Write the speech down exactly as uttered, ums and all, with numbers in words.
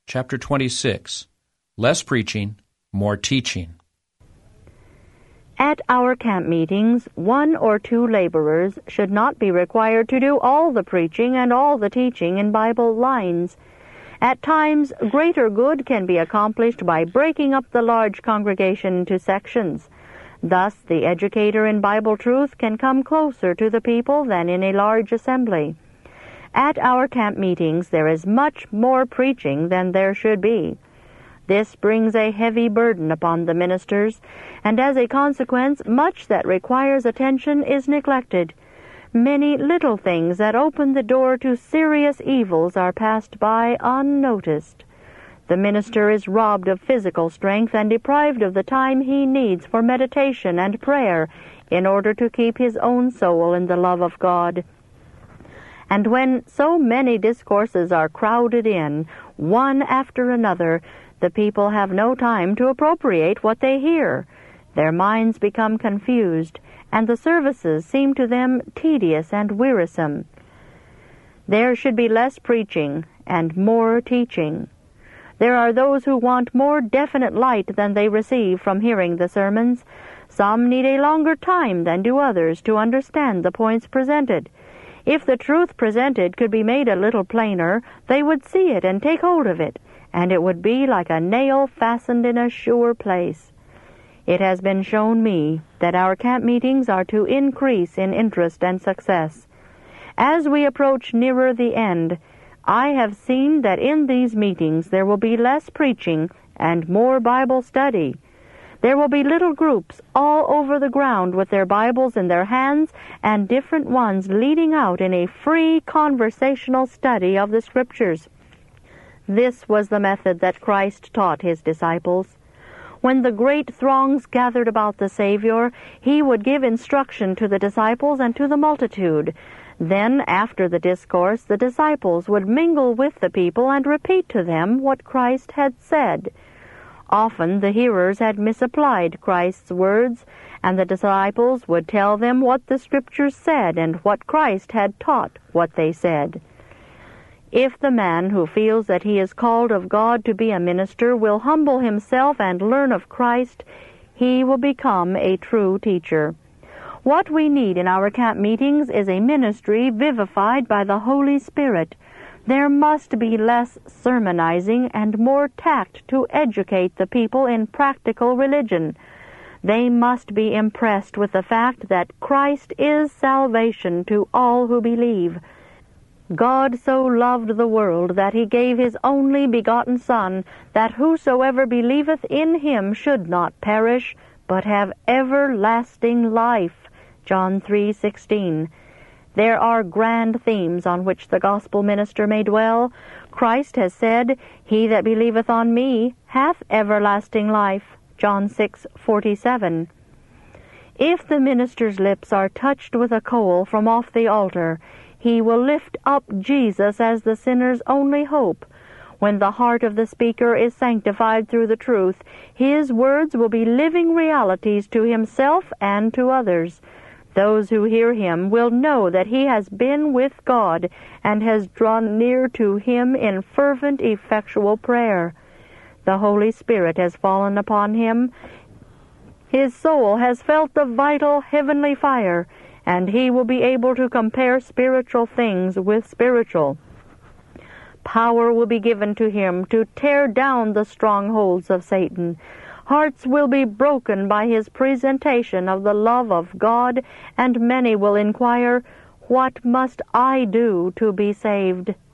Chapter twenty-six. Less Preaching, More Teaching. At our camp meetings, one or two laborers should not be required to do all the preaching and all the teaching in Bible lines. At times, greater good can be accomplished by breaking up the large congregation into sections. Thus, the educator in Bible truth can come closer to the people than in a large assembly. At our camp meetings, there is much more preaching than there should be. This brings a heavy burden upon the ministers, and as a consequence, much that requires attention is neglected. Many little things that open the door to serious evils are passed by unnoticed. The minister is robbed of physical strength and deprived of the time he needs for meditation and prayer in order to keep his own soul in the love of God. And when so many discourses are crowded in, one after another, the people have no time to appropriate what they hear. Their minds become confused, and the services seem to them tedious and wearisome. There should be less preaching and more teaching. There are those who want more definite light than they receive from hearing the sermons. Some need a longer time than do others to understand the points presented. If the truth presented could be made a little plainer, they would see it and take hold of it, and it would be like a nail fastened in a sure place. It has been shown me that our camp meetings are to increase in interest and success. As we approach nearer the end, I have seen that in these meetings there will be less preaching and more Bible study. There will be little groups all over the ground with their Bibles in their hands and different ones leading out in a free conversational study of the Scriptures. This was the method that Christ taught his disciples. When the great throngs gathered about the Savior, he would give instruction to the disciples and to the multitude. Then, after the discourse, the disciples would mingle with the people and repeat to them what Christ had said. Often the hearers had misapplied Christ's words, and the disciples would tell them what the Scriptures said and what Christ had taught what they said. If the man who feels that he is called of God to be a minister will humble himself and learn of Christ, he will become a true teacher. What we need in our camp meetings is a ministry vivified by the Holy Spirit. There must be less sermonizing and more tact to educate the people in practical religion. They must be impressed with the fact that Christ is salvation to all who believe. God so loved the world that he gave his only begotten Son, that whosoever believeth in him should not perish, but have everlasting life. John three sixteen. There are grand themes on which the gospel minister may dwell. Christ has said, "He that believeth on me hath everlasting life." John six forty-seven. If the minister's lips are touched with a coal from off the altar, he will lift up Jesus as the sinner's only hope. When the heart of the speaker is sanctified through the truth, his words will be living realities to himself and to others. Those who hear him will know that he has been with God and has drawn near to him in fervent, effectual prayer. The Holy Spirit has fallen upon him. His soul has felt the vital heavenly fire, and he will be able to compare spiritual things with spiritual. Power will be given to him to tear down the strongholds of Satan. Hearts will be broken by his presentation of the love of God, and many will inquire, "What must I do to be saved?"